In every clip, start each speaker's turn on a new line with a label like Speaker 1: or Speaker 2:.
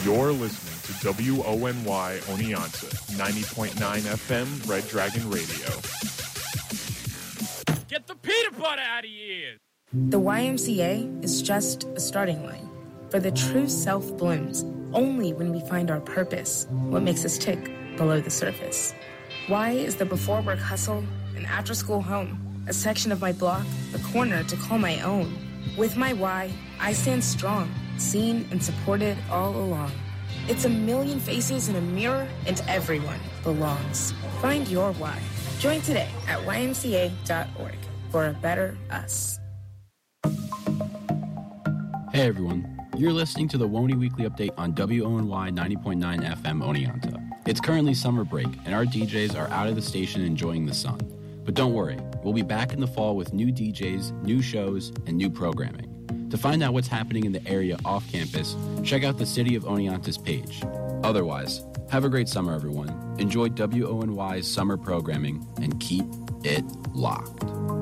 Speaker 1: You're listening to WONY Oneonta, 90.9 FM, Red Dragon Radio.
Speaker 2: Get the peanut butter out of your ears!
Speaker 3: The YMCA is just a starting line, for the true self blooms only when we find our purpose, what makes us tick below the surface. Y is the before-work hustle, an after-school home, a section of my block, a corner to call my own. With my Y, I stand strong, seen and supported all along. It's a million faces in a mirror, and everyone belongs. Find your Y. Join today at ymca.org for a better us.
Speaker 4: Hey everyone, you're listening to the WONY Weekly Update on WONY 90.9 FM Oneonta. It's currently summer break, and our DJs are out of the station enjoying the sun. But don't worry, we'll be back in the fall with new DJs, new shows, and new programming. To find out what's happening in the area off campus, check out the City of Oneonta's page. Otherwise, have a great summer, everyone. Enjoy WONY's summer programming and keep it locked.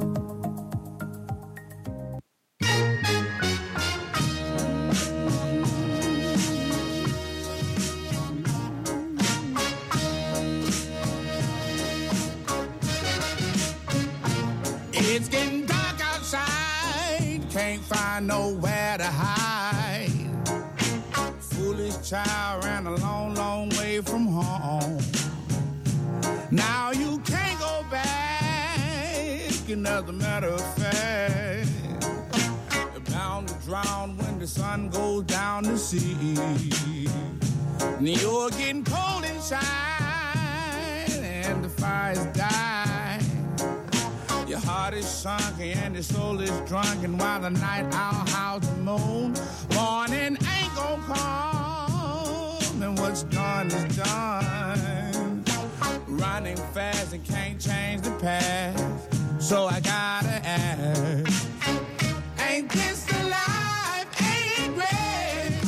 Speaker 5: It's getting dark outside, can't find nowhere to hide. Foolish child ran a long, long way from home. Now you can't go back, and as a matter of fact, you're bound to drown when the sun goes down the sea. And you're getting cold inside, and the fire's dying. Your heart is sunken and your soul is drunken while the night owl howls the moon. Morning ain't gonna come, and what's done is done. Running fast and can't change the past, so I gotta ask, ain't this the life? Ain't it great?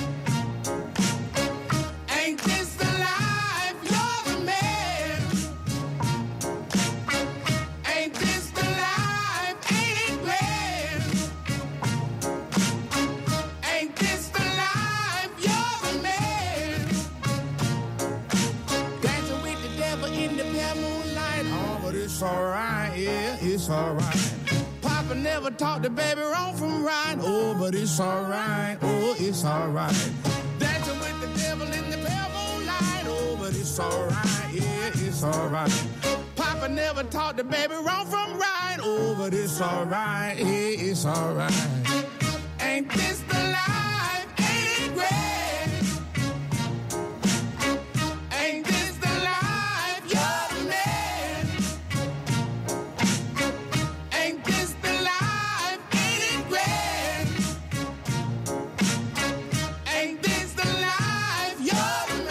Speaker 5: Ain't this the life? You're the man. Ain't this the life? Ain't it great? Ain't this the life? You're the man. Dancing with the devil in the pale moonlight. Oh, but it's alright, yeah, it's alright. Papa never taught the baby wrong from right. Oh, but it's alright, oh, it's alright. Dancing with the devil in the pale moonlight. Oh, but it's alright, yeah, it's alright. Papa never taught the baby wrong from right. Oh, but it's alright, yeah, it's alright. Ain't this the life? Ain't it great? Ain't this the life? You're the man. Ain't this the life? Ain't it great? Ain't this the life? You're the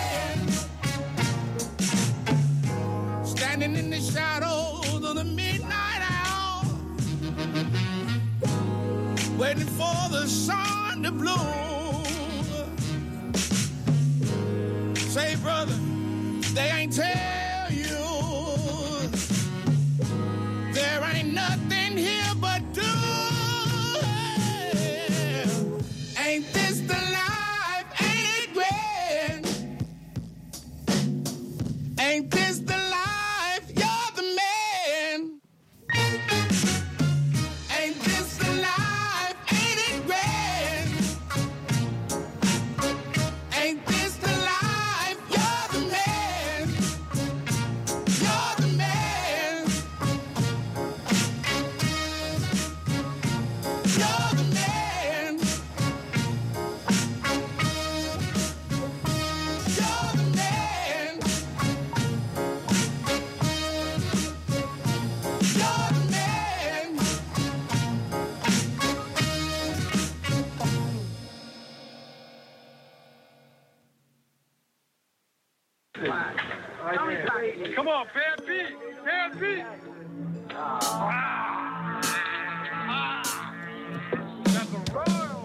Speaker 5: man. Standing in the shadows of the midnight hour, waiting for the sun to bloom. Say, brother, they ain't tell you there ain't nothing here but doom. Ain't this the life? Ain't it great? Ain't this the life? You're the man. Ain't this the life? Ain't it great? Ain't this the life? You're the man. You're the man. You're the man. You're the man. You're the man.
Speaker 2: Come on, pair beat! Pair beat! That's a royal.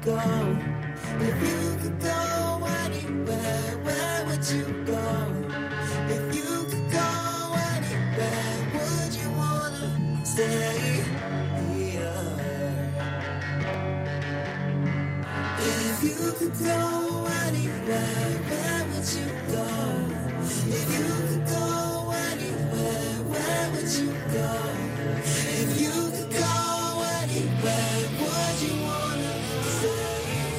Speaker 6: go? If you could go anywhere, where would you go? If you could go anywhere, would you wanna stay here? If you could go anywhere, where would you go? If you could go anywhere, where would you go? If you could go anywhere, would you wanna stay?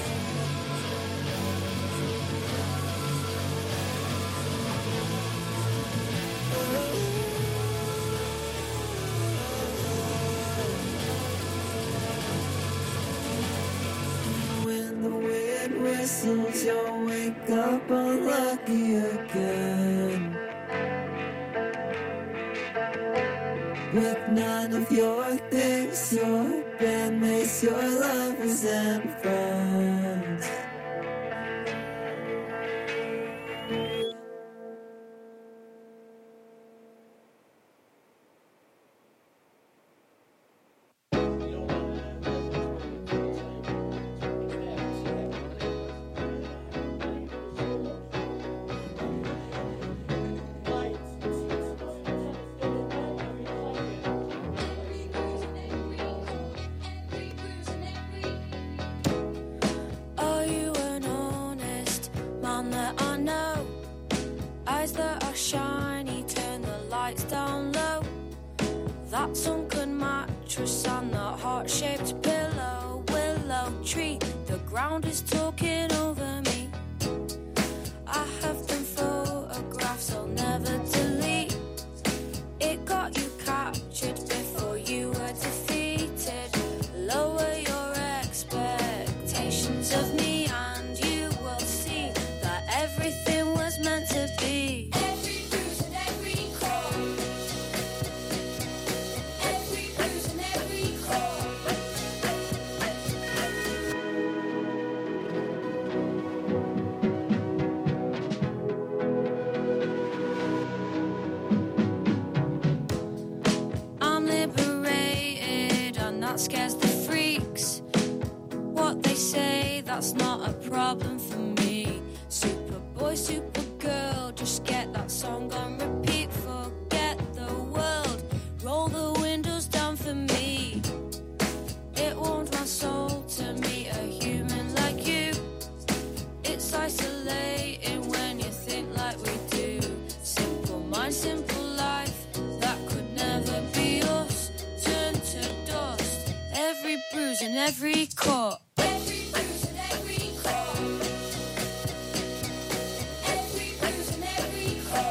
Speaker 6: When the wind whistles, you'll wake up unlucky again. With none of your things, your bandmates, your lovers and friends.
Speaker 7: That sunken mattress and that heart-shaped pillow, willow tree, the ground is talking over me. I have them photographs I'll never delete. It got you captured before you were defeated. Lower your expectations of me and you will see that everything was meant to be. Scares the freaks. What they say, that's not a problem for me. Superboy, Supergirl, just get that song on repeat. Forget the world, roll the windows down for me. It warmed my soul to meet a human like you. It's isolating when you think like we do. Simple mind, simple life, that could never be us. Turn to dust. Every bruise and every cut. Every bruise and every cut. Every bruise and every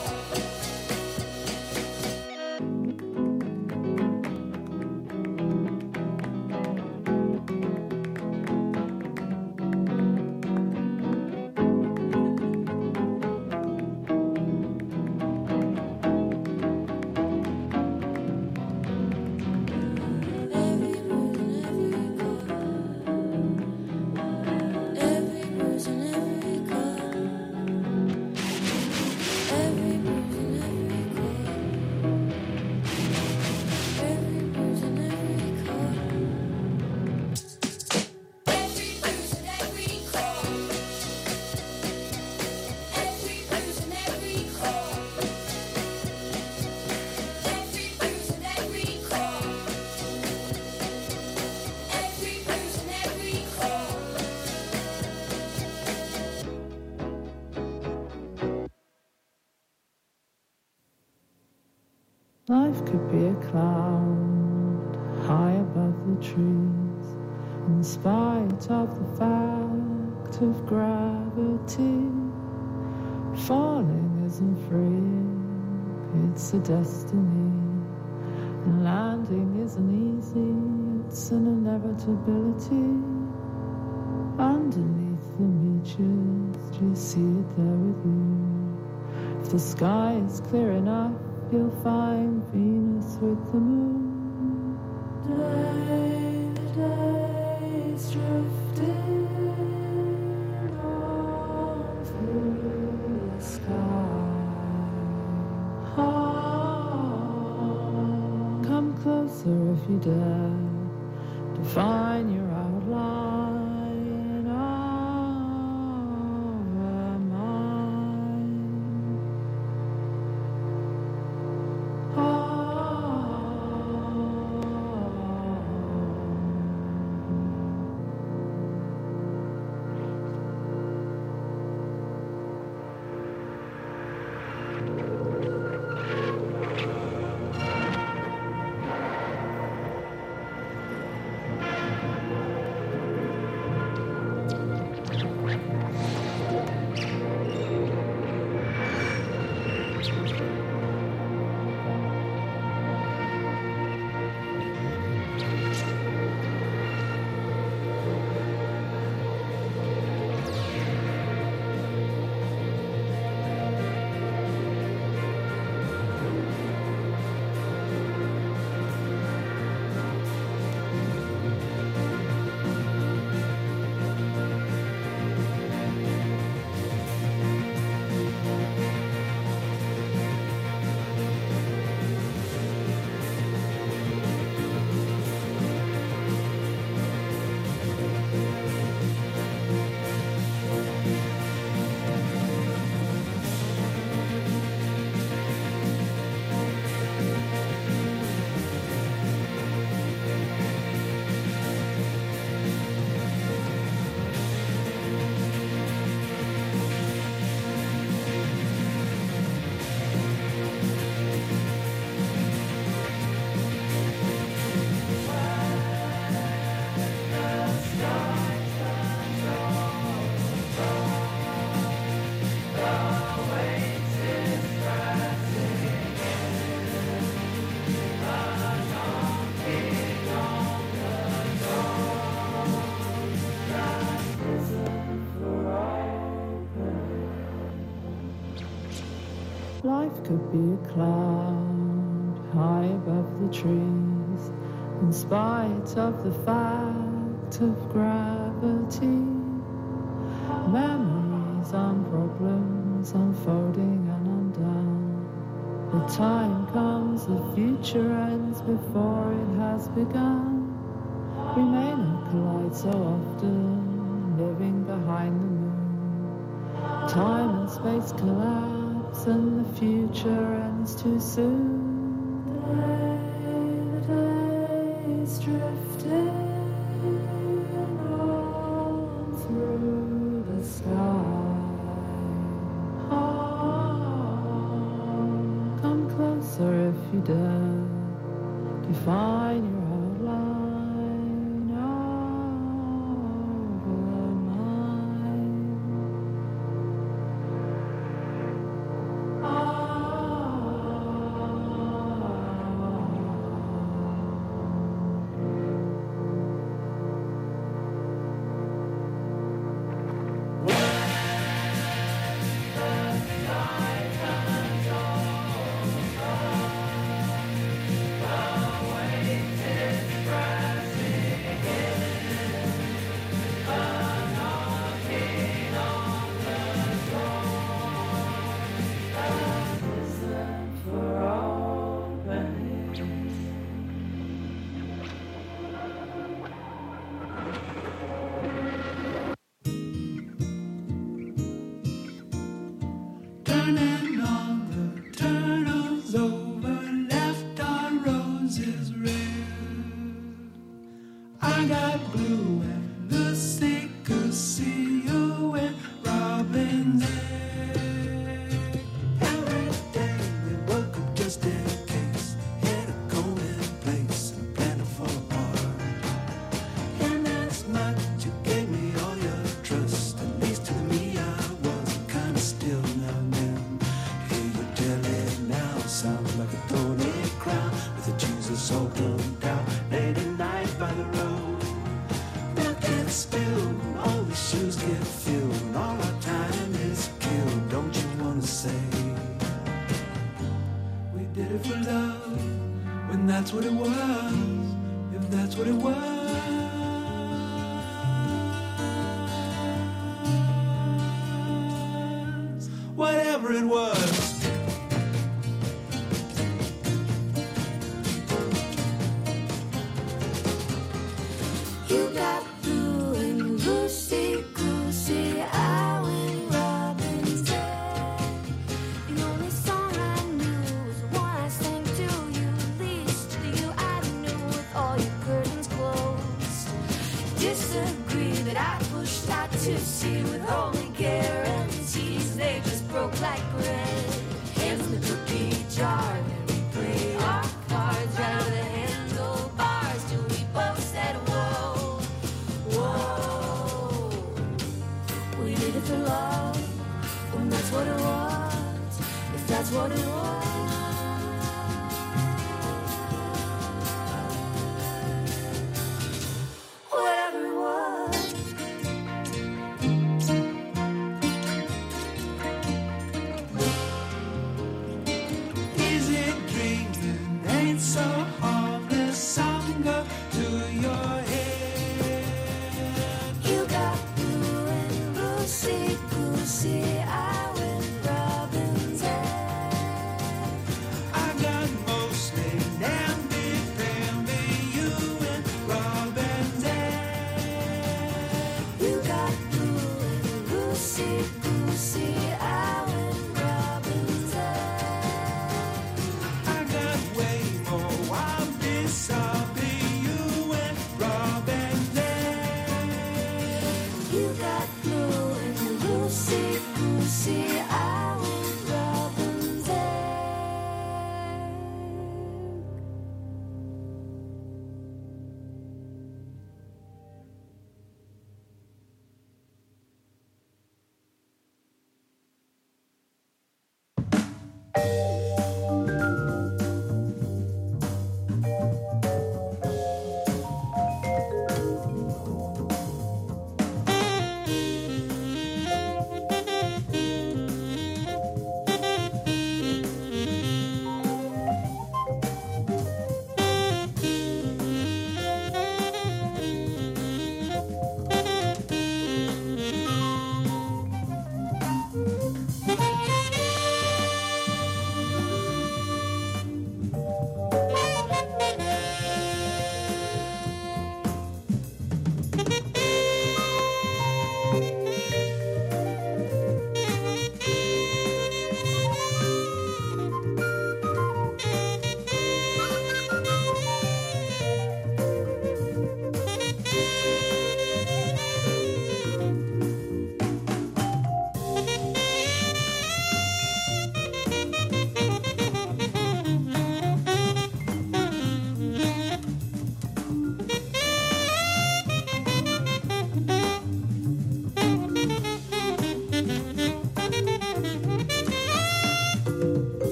Speaker 8: Life could be a cloud high above the trees, in spite of the fact of gravity. Falling isn't free, it's a destiny. And landing isn't easy, it's an inevitability. Underneath the beaches, do you see it there with you? If the sky is clear enough, you'll find Venus with the moon. Days drifting on through the sky. Come closer if you dare, define your outline. Life could be a cloud high above the trees, in spite of the fact of gravity. Memories and problems unfolding and undone. The time comes, the future ends before it has begun. We may not collide so often, living behind the moon. Time and space collapse and the future ends too soon. The days drifting on through the sky. Come closer if you dare, define your outline over mine.
Speaker 6: Turning all the turtles over, left our roses red. I got blue and Lucy, Goosey, you and Robin's egg. Every day we woke up just in case, had a comb in place and planned to fall apart. And as much you gave me all your trust, at least to me I was kinda still now and then. Hear you tell it now, sounds like a thorny crown with a Jesus all blowed out late at night by the road. Milk gets spilled, all the shoes get filled, and all our time is killed. Don't you wanna say we did it for love when that's what it was? If that's what it was. Whatever it was. You got blue and Lucy, Goosey, I went Robin's egg. The only song I knew was the one I sang to you, least to you I knew with all your curtains closed. Disagree that I pushed out to sea with only guarantees. They just broke like bread. Hands in the cookie jar, and we play our cards right over the handlebars till we both said whoa, whoa. We did it for love, when that's what it was. If that's what it was. Whatever it was. Easy dreaming ain't so harmless. Some go to your head. You got blue and Lucy, Goosey, I went Robin's egg.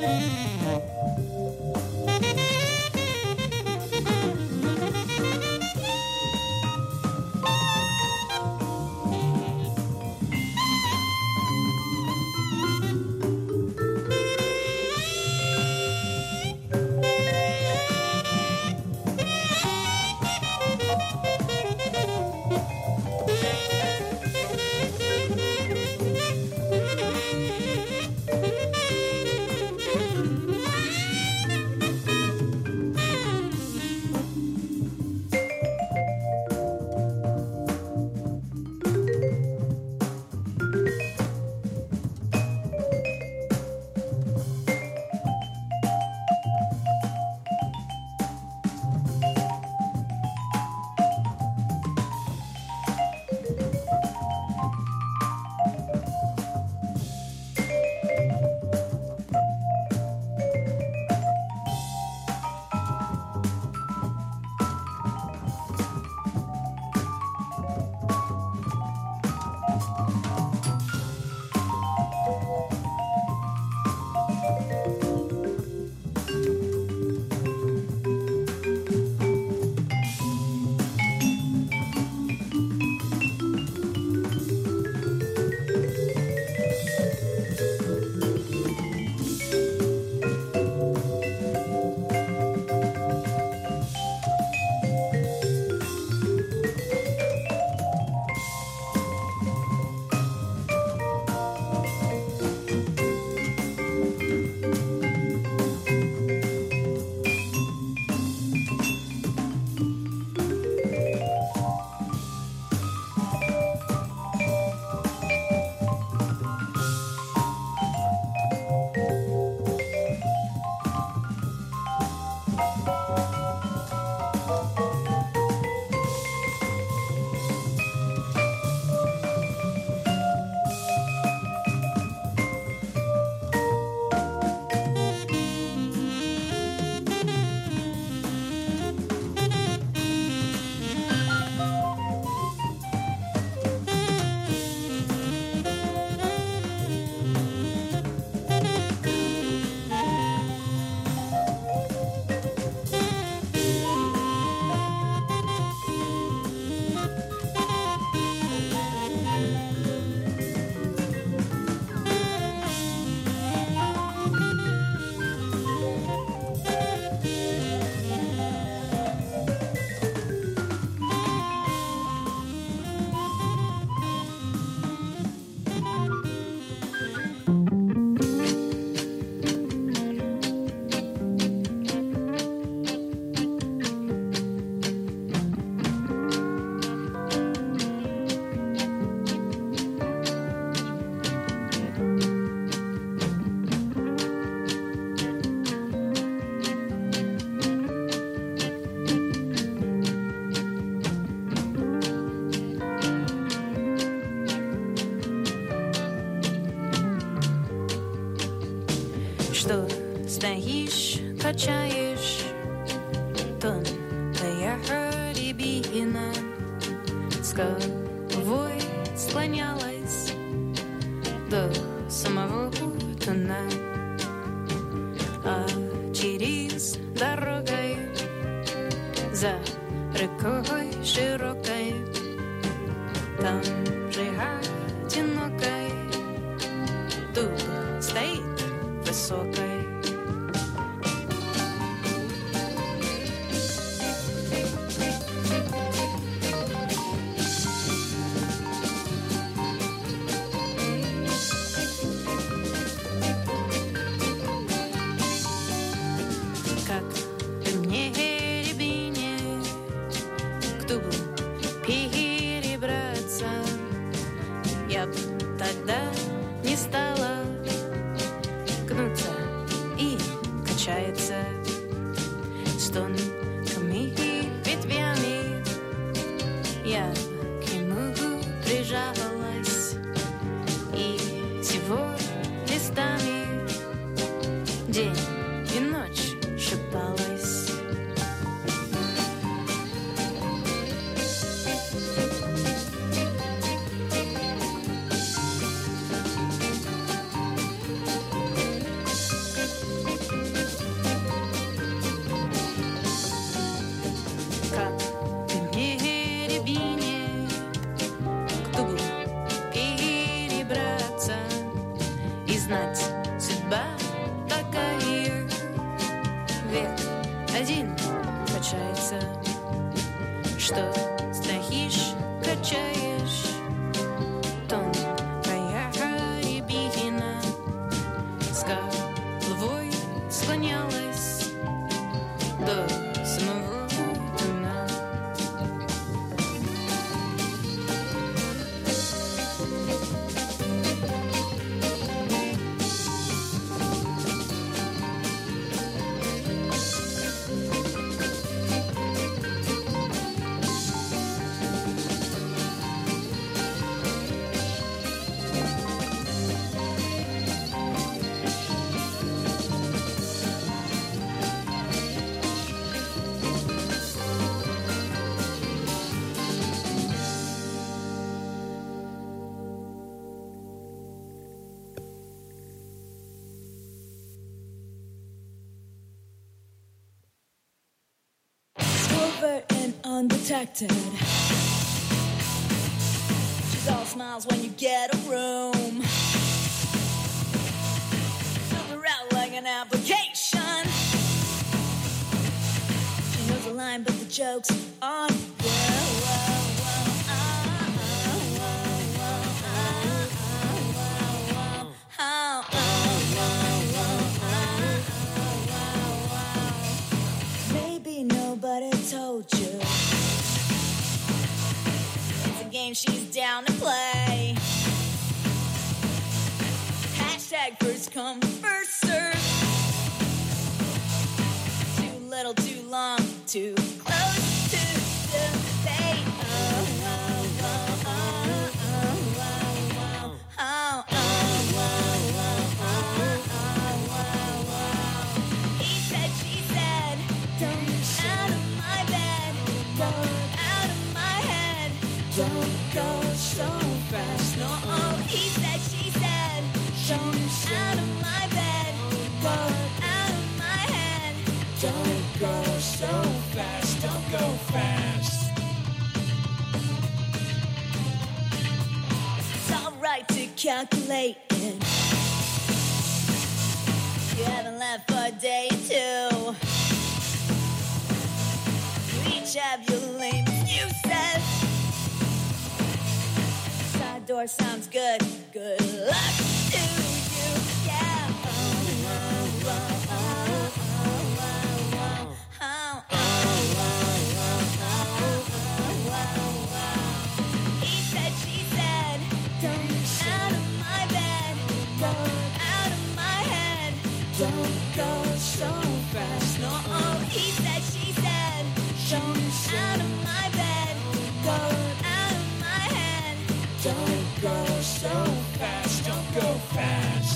Speaker 9: Что стоишь, качаешь тонкая рябина, с головой склонялась до самого дна, а через дорогой за рекой широкой там же одинокой дуб стоит высокой. Как ты мне, рябине, к дубу перебраться, я б тогда не стала гнуться и качается с тонкими ветвями. Я к нему прижалась и всего листами день и ночь шепталась. что стоишь, качаешь тон моя рябина с головой склонялась до самого дна.
Speaker 10: Covert and undetected. She's all smiles when you get a room. Fill her out like an application. She knows the line, but the joke's on you. Maybe nobody told you it's a game she's down to play. Hashtag first come, first serve. Too little, too long, too close to the fate. He said, she said, don't out of my bed, go out of my head, don't go so fast. No, he said, she said, don't out of my bed, go out of my head, don't go so fast, don't go fast. It's alright to calculate it. You haven't left for a day or two. You each have your lame excuses. Side door sounds good. Good luck to you. Yeah. He said, she said, don't out of my bed, go out of my head, don't go so fast. No, he said, she said, don't out of my bed, go out of my head, don't go so fast, don't go fast.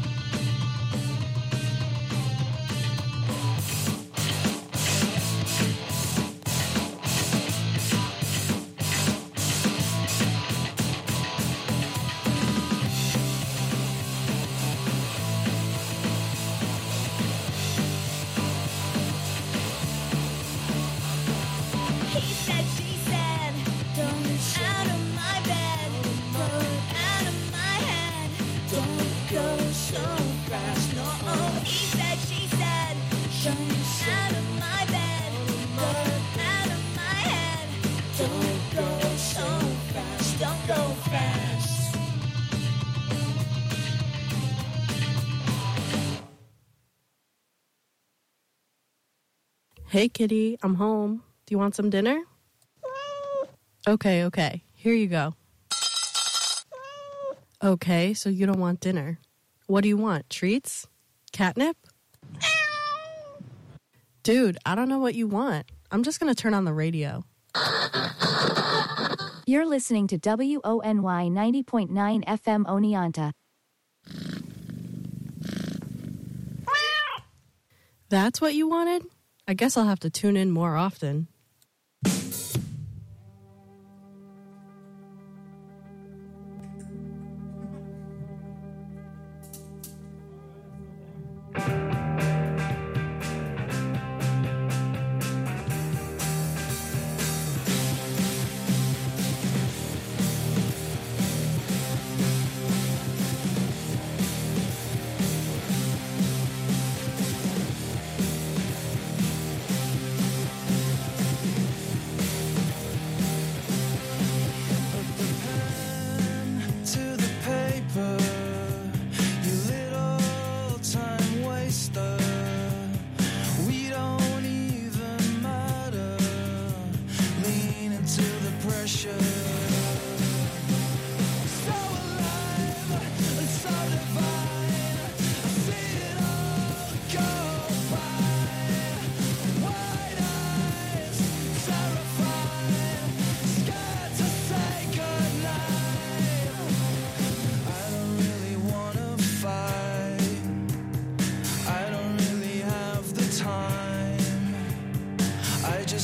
Speaker 10: He said, she said, don't out of my bed, go out of my head, don't go so fast. No, he said, she said, don't out of my bed, go out of my head, don't go so fast, don't go fast.
Speaker 11: Hey, kitty, I'm home. Do you want some dinner? Okay. Here you go. Okay, so you don't want dinner. What do you want? Treats? Catnip? Dude, I don't know what you want. I'm just going to turn on the radio.
Speaker 12: You're listening to WONY 90.9 FM Oneonta.
Speaker 11: That's what you wanted? I guess I'll have to tune in more often.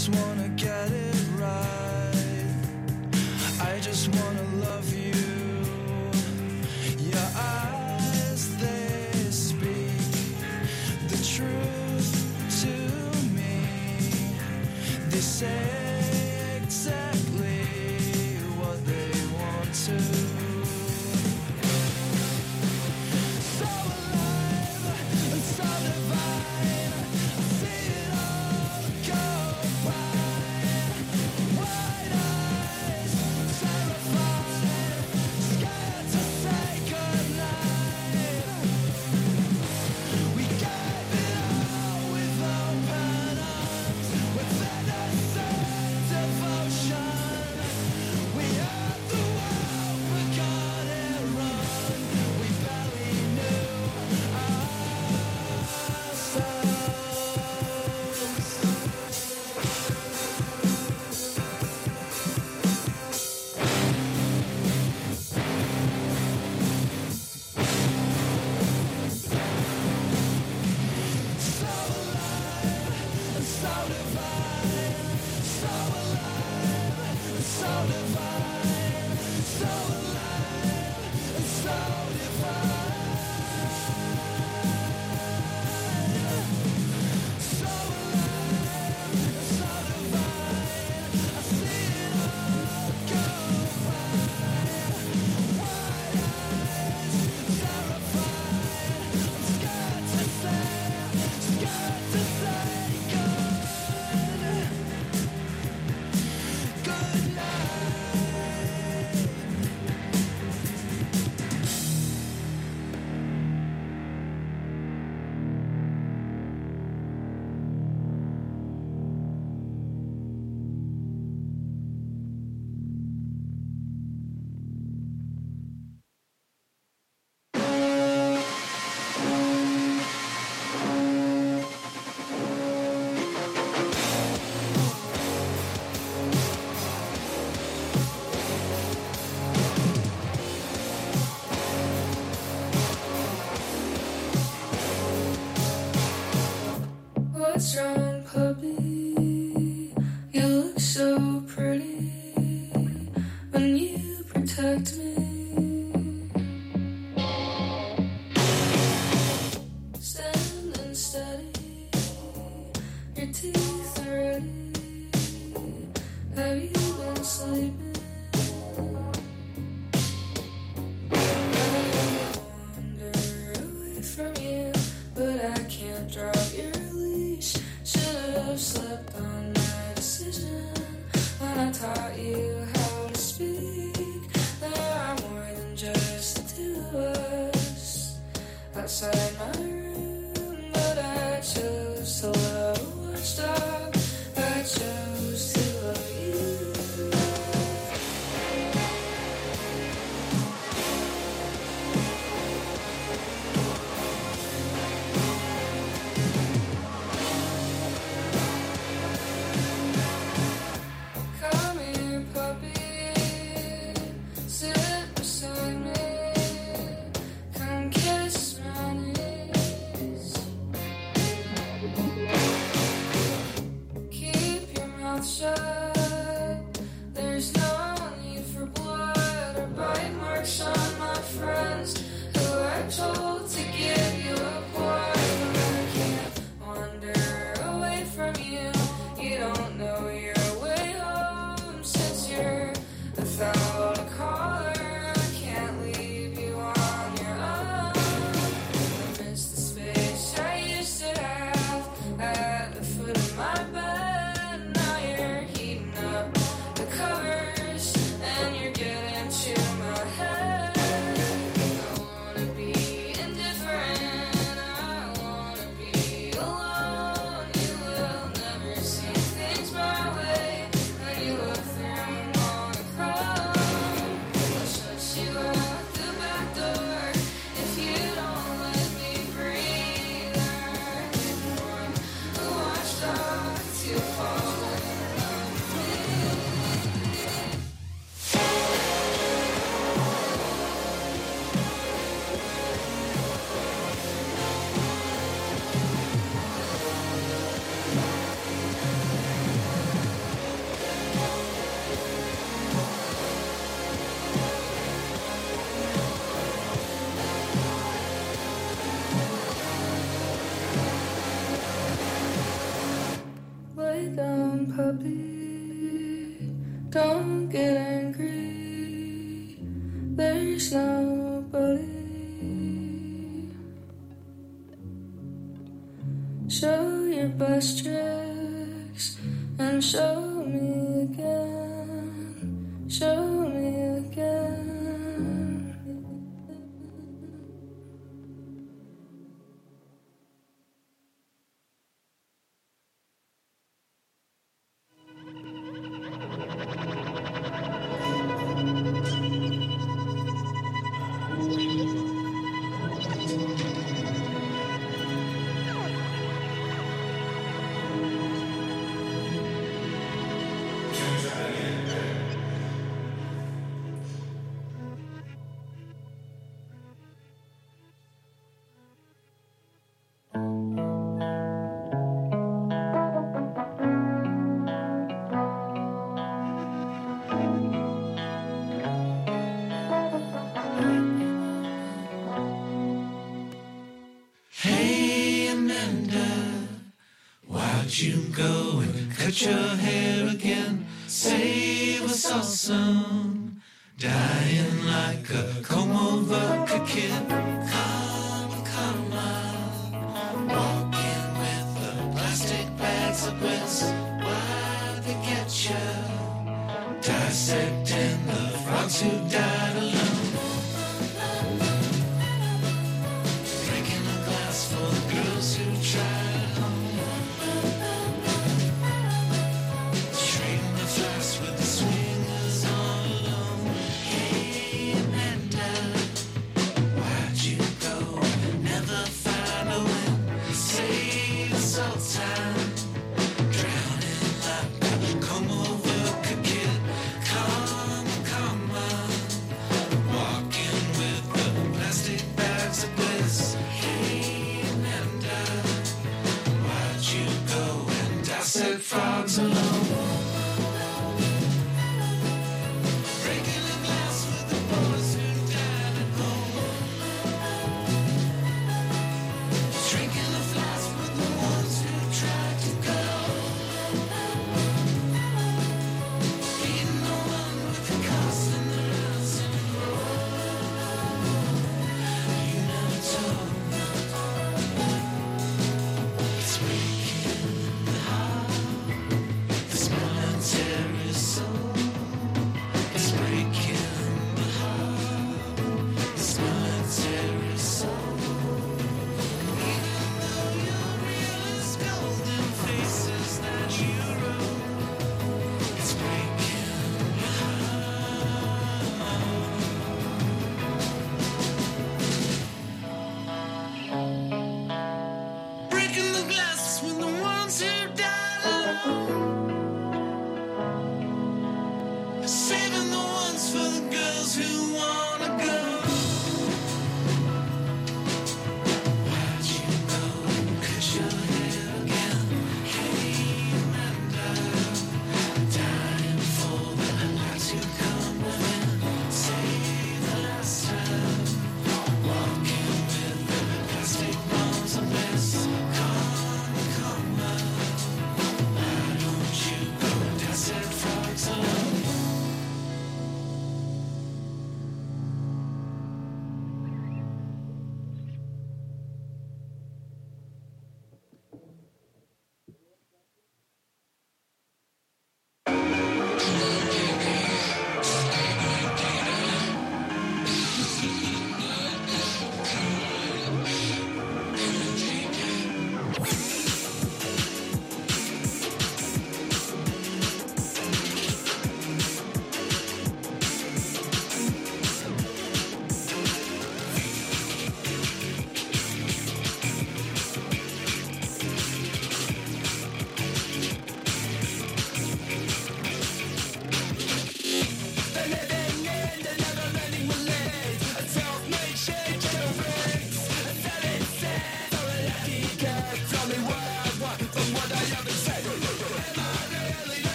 Speaker 13: just wanna get it right. I just wanna love you. Your eyes, they speak the truth to me. They say exactly what they want to. So alive and so divine, I see it all go by. Wide eyes, terrified, scared to say goodnight. We gave it all with open arms, with innocent devotion. We had the world, but got it wrong. We barely knew ourselves. So alive and so divine, so alive and so divine, so alive and so divine, so alive and so divine. I see it all go by. Wide eyes, terrified, I'm scared to say good night.
Speaker 3: What's wrong, puppy? You look so pretty when you protect me. Standing steady, your teeth are ready. Have you been sleeping? I wander away from you, but I can't drop your leash. Should've slept on my decision when I taught you how to speak. There are more than just the two of us outside my room, but I chose to love a watchdog. I chose to love you. Come here, puppy. Sit beside me. Come kiss my knees. Keep your mouth shut. There's no need for blood or bite marks on my friends who I told to give you a poison. I can't wander away from you. You don't know your way home since you're without a collar. I can't leave you on your own. I miss the space I used to have at the foot of my bed. Now you're
Speaker 8: puppy. Don't get angry. There's nobody. Show your bus tracks and show me again. Show me again.
Speaker 13: Hey Amanda, why'd you go and cut your hair again? Save us all some, dying like a comb-over kid. Come on, walking with the plastic bags of bliss. Why'd they get you? Dissecting the frogs who died alone. Breaking a glass for the girls who tried home. Trading the flash with the swingers all alone. Hey Amanda, why'd you go? Never find a win. Save us all time. Drowning like a comb-over kid. Come on. Walking with the plastic bags of bliss. Hey Amanda, why'd you go and dissect frogs alone? Breaking a glass with the boys who died at home. Drinking a flask with the ones who tried to go. Being the one with the cost and the loss and the road. You never told me. It's breaking the heart. The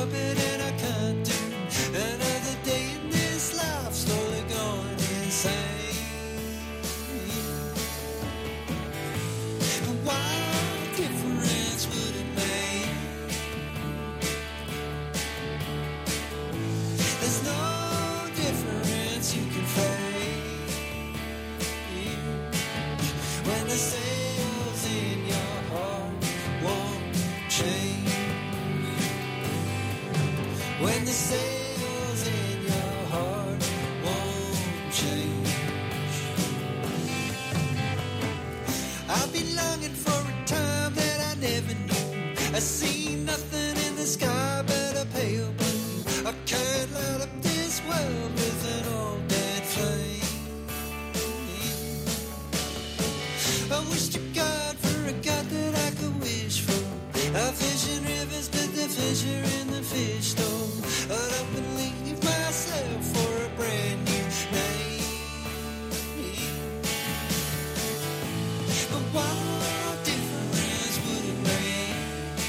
Speaker 14: carpet and I can't do another day in this life, slowly going insane. What difference would it make? There's no difference you can face when the sails in your heart won't change. When the sails in your heart won't change. I've been longing for a time that I never knew. I see nothing in the sky but a pale blue. I can't light up this world with an old dead flame. I wish to God for a God that I could wish for. I fish in rivers, but the fish are in the fish store. I'd up and leave myself for a brand new name. But what difference would it make?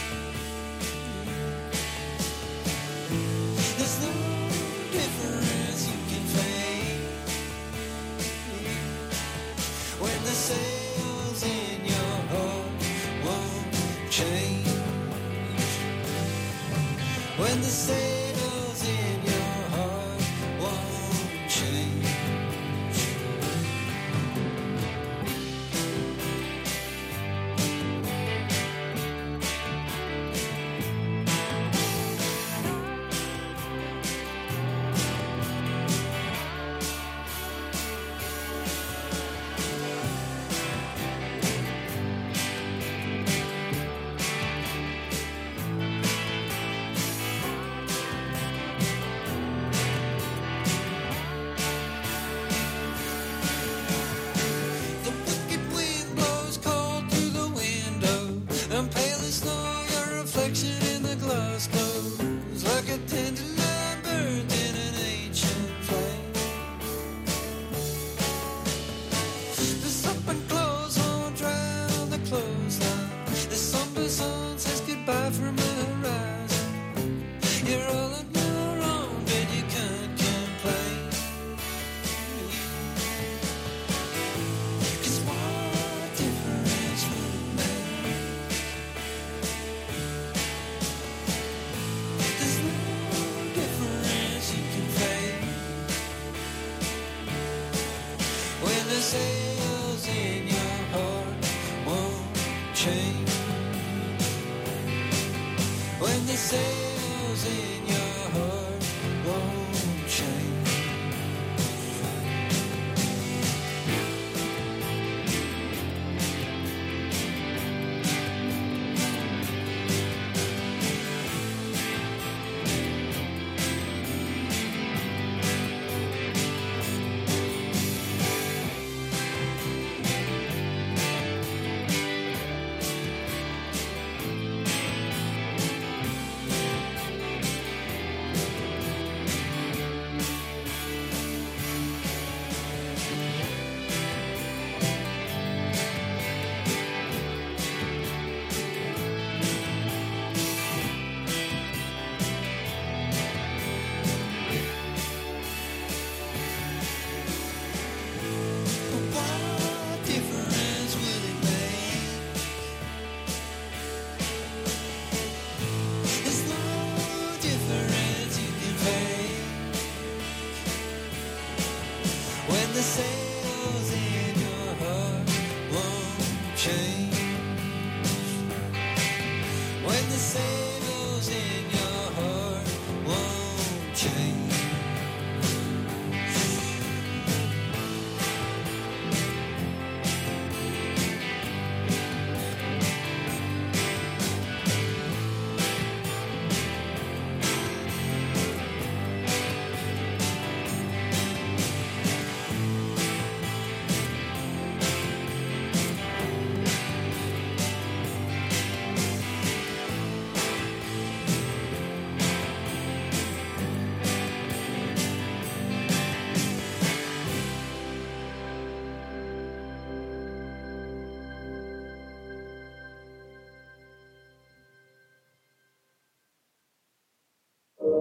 Speaker 14: There's no difference you can fake when the sails in your heart won't change. When the sails in your heart won't change. The wicked wind blows cold through the window, and pale as snow your reflection in the glass glows like a tender line burned in an ancient flame. The something clothes won't drown the clothesline. The somber sun says goodbye from the horizon. You're all on your own and you can't complain. 'Cause what difference would it make? There's no difference you can fake when the sails in your heart won't change. When the sails in your heart won't change.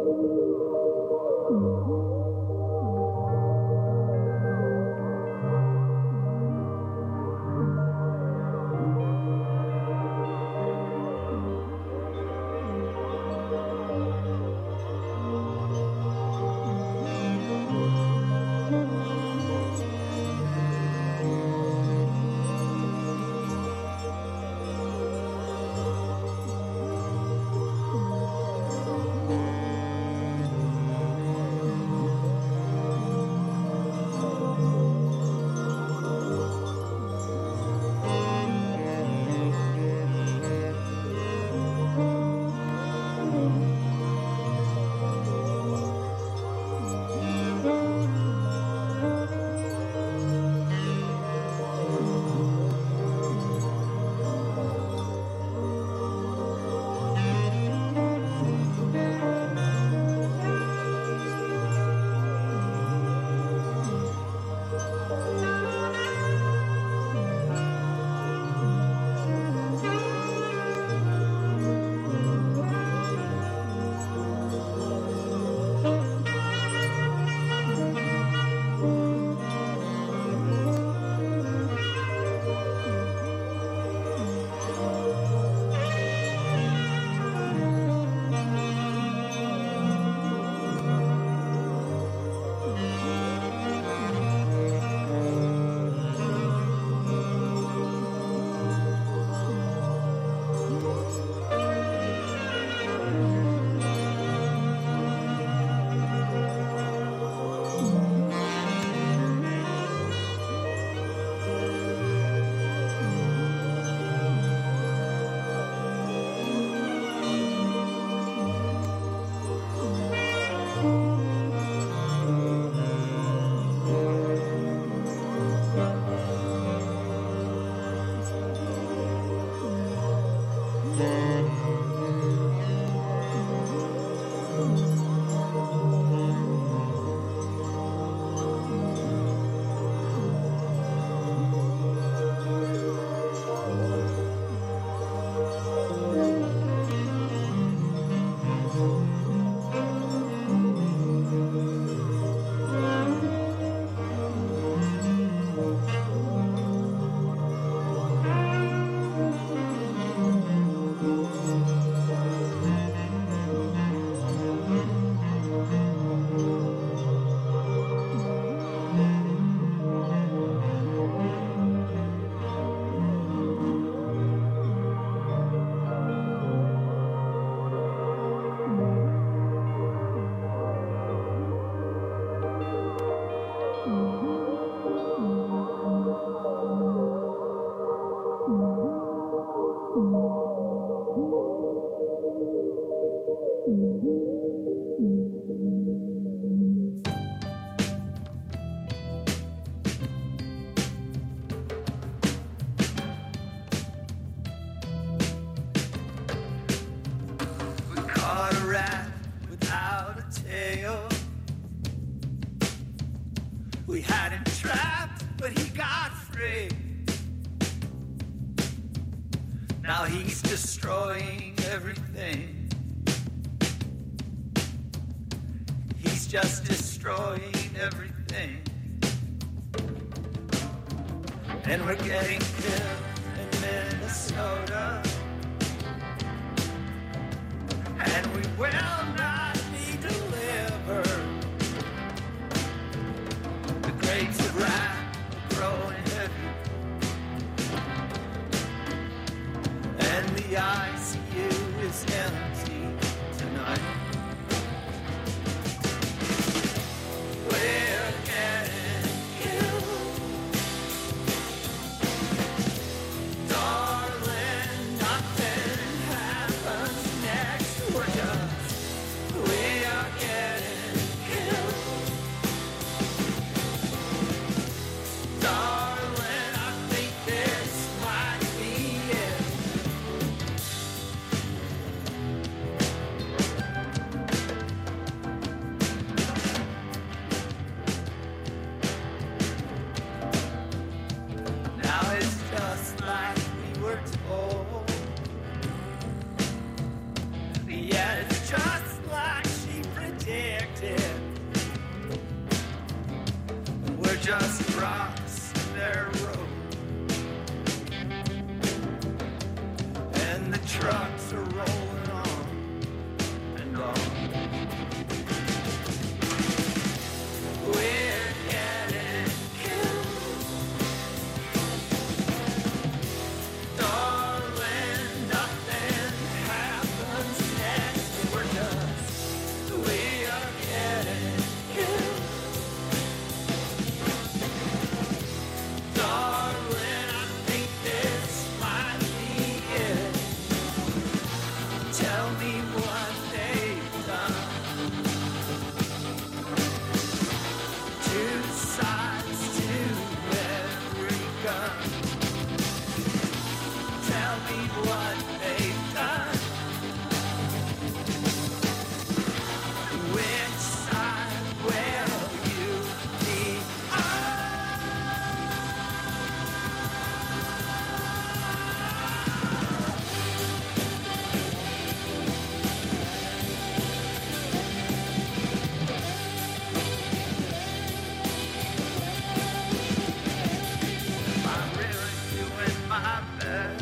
Speaker 15: We had him trapped, but he got free. Now he's destroying everything. He's just destroying everything. And we're getting killed in Minnesota. And we will not be delivered. The grapes of wrath are growing heavy. And the ICU is empty tonight. We're getting killed. Darling, nothing happens next. We're just just rocks in their road. And the trucks are rolling on and on. We're getting killed. Darling, nothing happens next. We're just, we are getting killed. Darling, I think this might be it. Tell me what they've done. Two sides to every gun. Tell me what they've done. Which side will you be on? I'm really doing my best.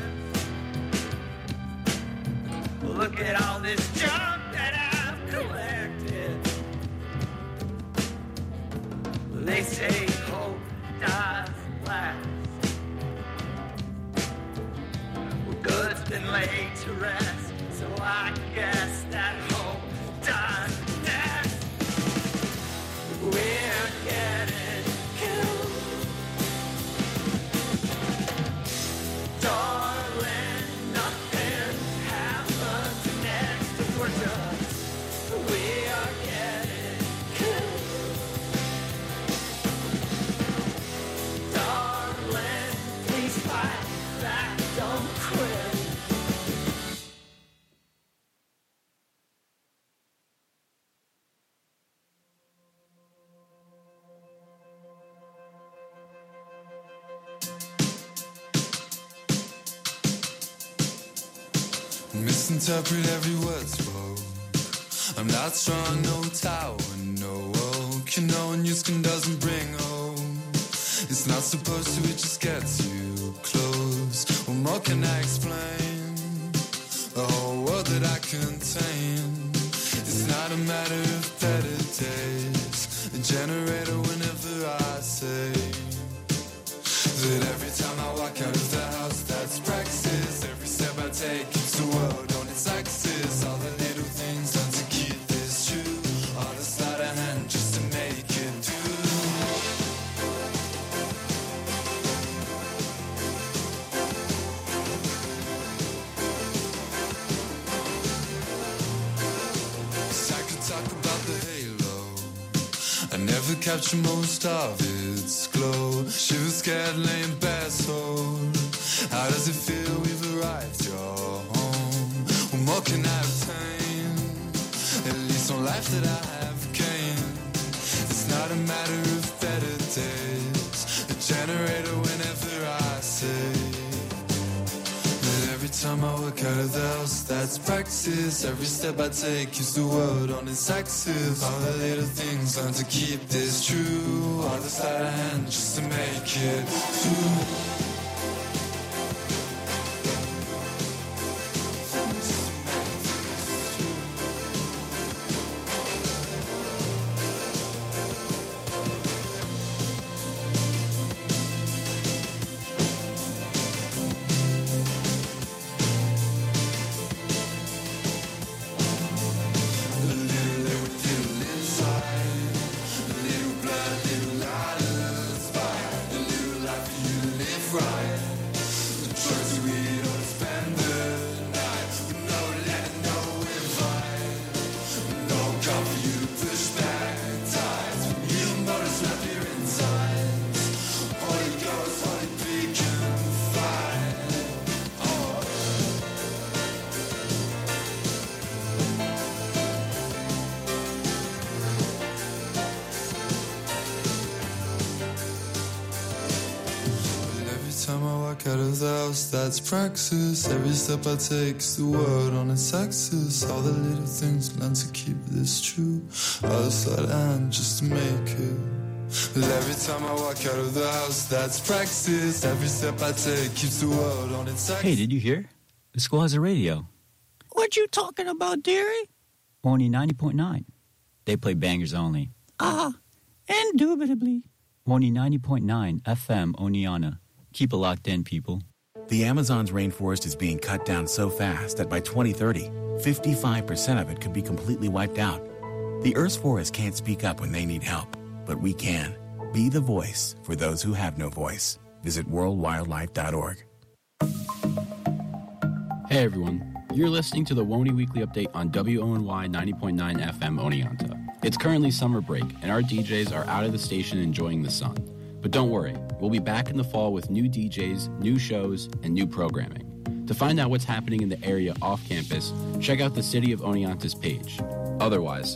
Speaker 15: Look at all this junk that I've collected. They say hope dies last. Well, good's been laid to rest, so I guess that hope dies next. We're getting killed. Darling, nothing happens next. We're just, we are getting killed. Darling, please fight back, don't quit.
Speaker 16: Misinterpret every word spoke. I'm not strong, no tower, no oak. You know, and your skin doesn't bring hope. It's not supposed to, it just gets you close. What more can I explain? The whole world that I contain. It's not a matter of better days. A generator whenever I say that every time I walk out of the house, that's praxis. Every step I take keeps the world on its axis. All the little things done to keep this true. All the sleight of hand just to make it do. Cause I could talk about the halo. I never capture most of its glow. Shiver scared laying bare soul. How does it feel we've arrived, you're home? What more can I obtain? At least on life that I have gained. It's not a matter of better days. A generator whenever I say that every time I walk out of the house, that's praxis. Every step I take keeps the world on its axis. All the little things learn to keep this true. All the sleight of hand just to make it through. Out of the house, that's praxis. Every step I take is the word on its axis. All the little things learn to keep this true. All the sleight of hand just to make it Well, every time I walk out of the house, that's praxis. Every step I take keeps the world on its axis.
Speaker 17: Hey, did you hear? The school has a radio.
Speaker 18: What you talking about, dearie?
Speaker 17: Only 90.9. They play bangers only.
Speaker 18: Indubitably.
Speaker 17: Only 90.9 FM Oneonta. Keep it locked in, people.
Speaker 19: The Amazon's rainforest is being cut down so fast that by 2030, 55% of it could be completely wiped out. The Earth's forests can't speak up when they need help, but we can. Be the voice for those who have no voice. Visit worldwildlife.org.
Speaker 4: Hey everyone, you're listening to the WONY Weekly Update on WONY 90.9 FM Oneonta. It's currently summer break, and our DJs are out of the station enjoying the sun. But don't worry, we'll be back in the fall with new DJs, new shows, and new programming. To find out what's happening in the area off campus, check out the City of Oneonta's page. Otherwise,